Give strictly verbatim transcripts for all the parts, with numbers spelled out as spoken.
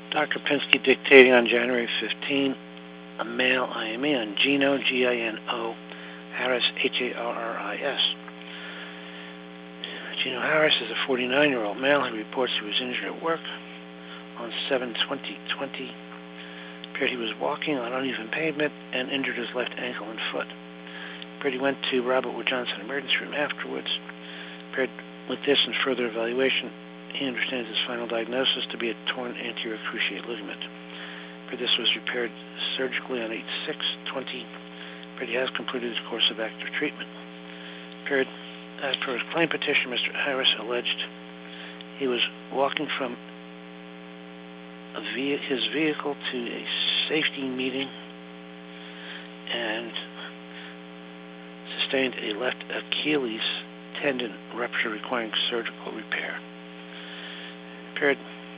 Doctor Pinsky dictating on January fifteenth, a male I M E on Gino, G I N O, Harris, H A R R I S. Gino Harris is a forty-nine-year-old male who reports he was injured at work on seven twenty twenty. Appeared he was walking on uneven pavement and injured his left ankle and foot. Appeared he went to Robert Wood Johnson emergency room afterwards. Appeared with this and further evaluation, he understands his final diagnosis to be a torn anterior cruciate ligament. Appeared this was repaired surgically on eight six twenty. Appeared he has completed his course of active treatment. Appeared, as per his claim petition, Mister Harris alleged he was walking from a ve his vehicle to a safety meeting and sustained a left Achilles tendon rupture requiring surgical repair. Appeared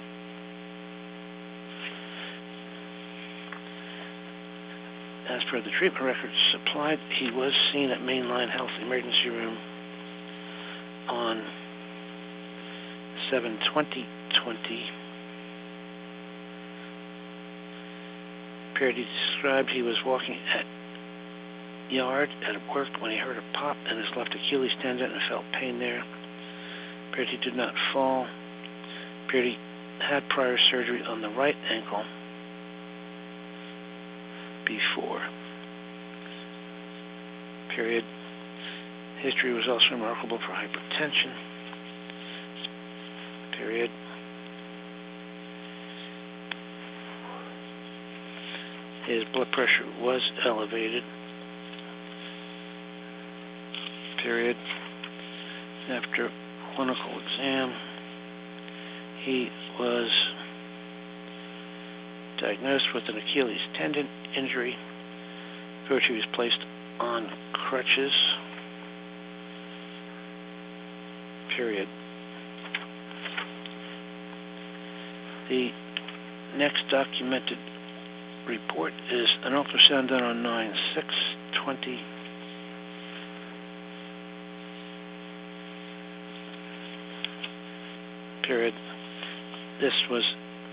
as per the treatment records supplied, he was seen at Mainline Health Emergency Room on seven twenty twenty. Appeared he described he was walking at yard at work when he heard a pop in his left Achilles tendon and felt pain there. Appeared he did not fall. Appeared he had prior surgery on the right ankle before. Period. History was also remarkable for hypertension. Period. His blood pressure was elevated. Period. After clinical exam, he was diagnosed with an Achilles tendon injury, for which he was placed on crutches. Period. The next documented report is an ultrasound done on nine six twenty. Period. This was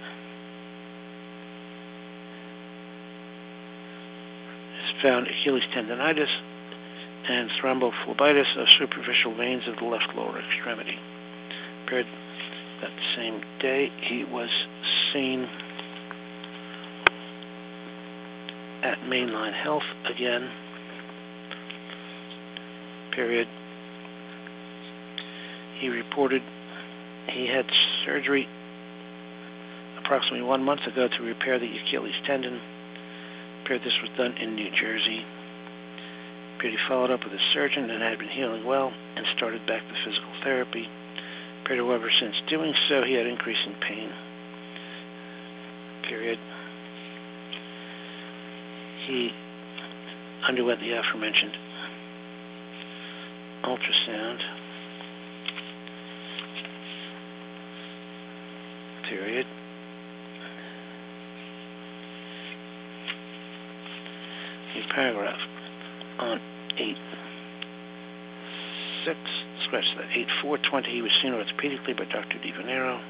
found Achilles tendonitis and thrombophlebitis of superficial veins of the left lower extremity. Period. That same day, he was seen at Mainline Health again. Period. He reported he had surgery approximately one month ago to repair the Achilles tendon. Appeared this was done in New Jersey. Appeared he followed up with a surgeon and had been healing well and started back to physical therapy. Appeared, however, since doing so, he had increasing pain. Period. He underwent the aforementioned ultrasound. Period. A paragraph on eight six, scratch that, eight four twenty, he was seen orthopedically by Doctor DiVenero.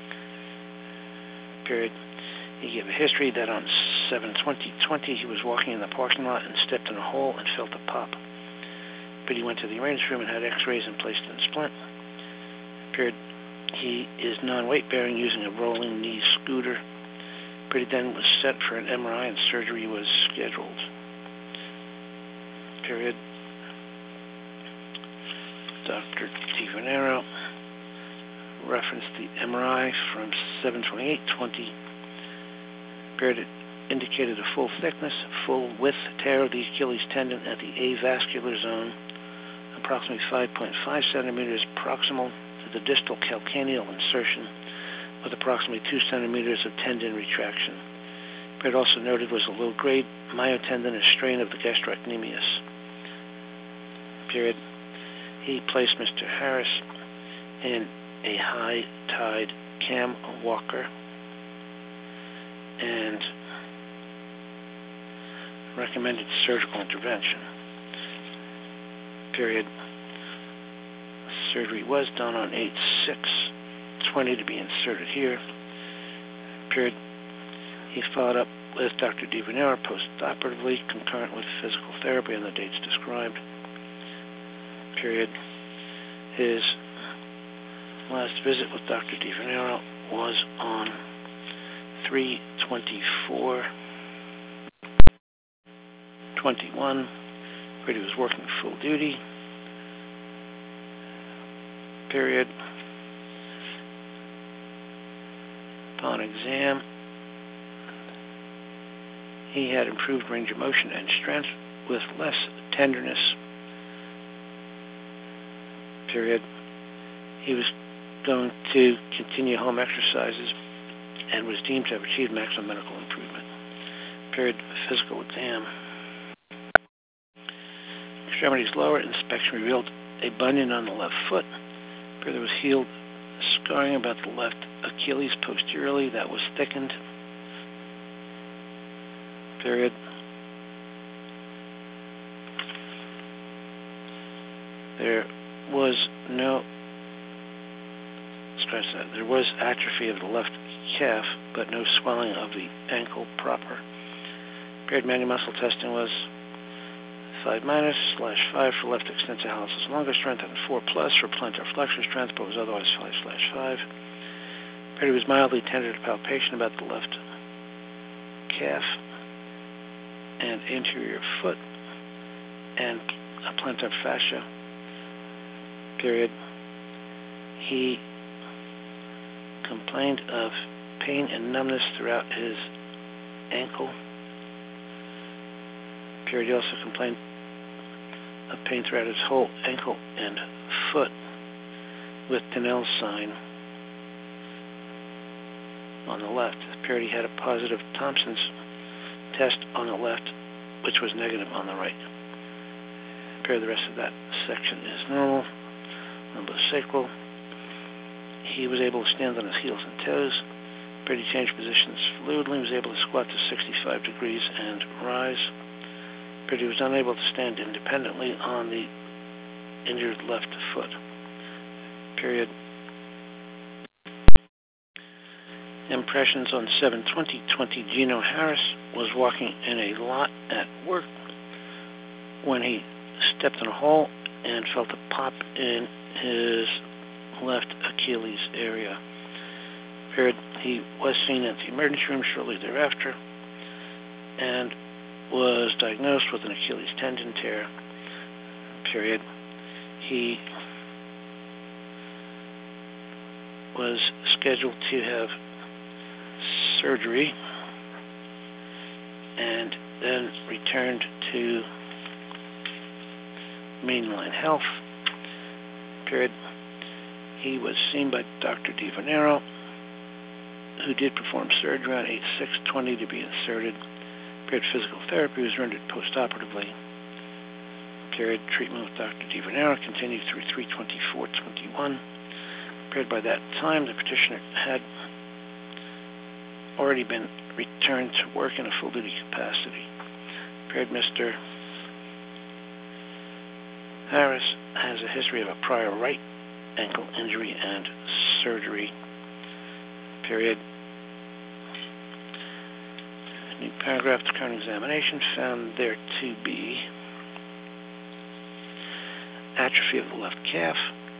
Period. He gave a history that on seven twenty twenty he was walking in the parking lot and stepped in a hole and felt a pop. But he went to the emergency room and had x-rays and placed in a splint. Period. He is non-weight bearing using a rolling knee scooter. But he then was set for an M R I and surgery was scheduled. Period. Doctor DiVenero referenced the M R I from seven twenty-eight twenty. Period. It indicated a full thickness, full width tear of the Achilles tendon at the avascular zone, approximately five point five centimeters proximal to the distal calcaneal insertion, with approximately two centimeters of tendon retraction. Period. Also noted was a low-grade myotendinous strain of the gastrocnemius. Period. He placed Mister Harris in a high-tide cam walker and recommended surgical intervention. Period. Surgery was done on eight six twenty to be inserted here. Period. He followed up with Doctor DiVenero post-operatively, concurrent with physical therapy on the dates described. Period. His last visit with Doctor DiVenero was on three twenty-four twenty-one. He was working full duty. Period. Upon exam, he had improved range of motion and strength with less tenderness. Period. He was going to continue home exercises and was deemed to have achieved maximum medical improvement. Period. Physical exam. Extremities lower. Inspection revealed a bunion on the left foot. Period. There was healed scarring about the left Achilles posteriorly that was thickened. Period. There was no, scratch that, there was atrophy of the left calf, but no swelling of the ankle proper. Period. Manual muscle testing was five minus slash five for left extensor hallucis longus strength and four plus for plantar flexor strength, but was otherwise five slash five. Period. Was mildly tender to palpation about the left calf and anterior foot and plantar fascia. Period. He complained of pain and numbness throughout his ankle. Period. He also complained of pain throughout his whole ankle and foot with Tinel's sign on the left. Period. He had a positive Thompson's test on the left, which was negative on the right. Period. The rest of that section is normal. Lumbosacral. He was able to stand on his heels and toes. Period. He changed positions fluidly. He was able to squat to sixty-five degrees and rise. Period. He was unable to stand independently on the injured left foot. Period. Impressions on seven twenty twenty. Gino Harris was walking in a lot at work when he stepped in a hole and felt a pop in his left Achilles area. Period. He was seen at the emergency room shortly thereafter and was diagnosed with an Achilles tendon tear. Period. He was scheduled to have surgery and then returned to Mainline Health. Period. He was seen by Doctor DiVenero, who did perform surgery on eight six twenty to be inserted. Period. Physical therapy was rendered post-operatively. Period. Treatment with Doctor DiVenero continued through three twenty-four twenty-one. Period. By that time, the petitioner had already been returned to work in a full-duty capacity. Period. Mister Harris has a history of a prior right ankle injury and surgery. Period. New paragraph. The current examination found there to be atrophy of the left calf.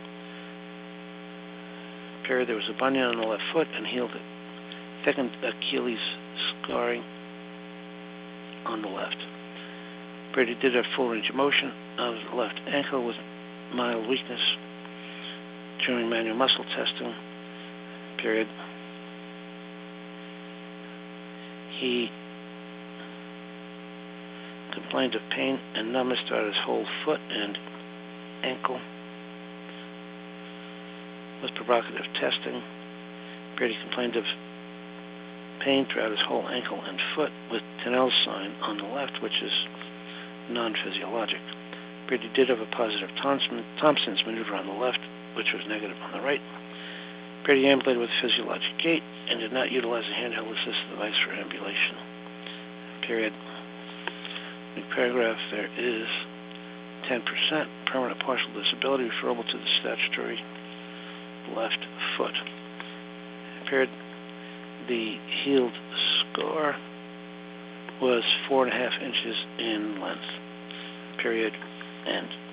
Period. There was a bunion on the left foot and healed it. Thickened Achilles scarring on the left. Period. He did have full range of motion of the left ankle with mild weakness during manual muscle testing. Period. He complained of pain and numbness throughout his whole foot and ankle with provocative testing. Period. He complained of pain throughout his whole ankle and foot with Tinel's sign on the left, which is non-physiologic. Period. He did have a positive Thompson's maneuver on the left, which was negative on the right. Period. He ambulated with physiologic gait and did not utilize a handheld assistive device for ambulation. Period. New paragraph. There is ten percent permanent partial disability referable to the statutory left foot. Period. The healed scar was four and a half inches in length. Period. End.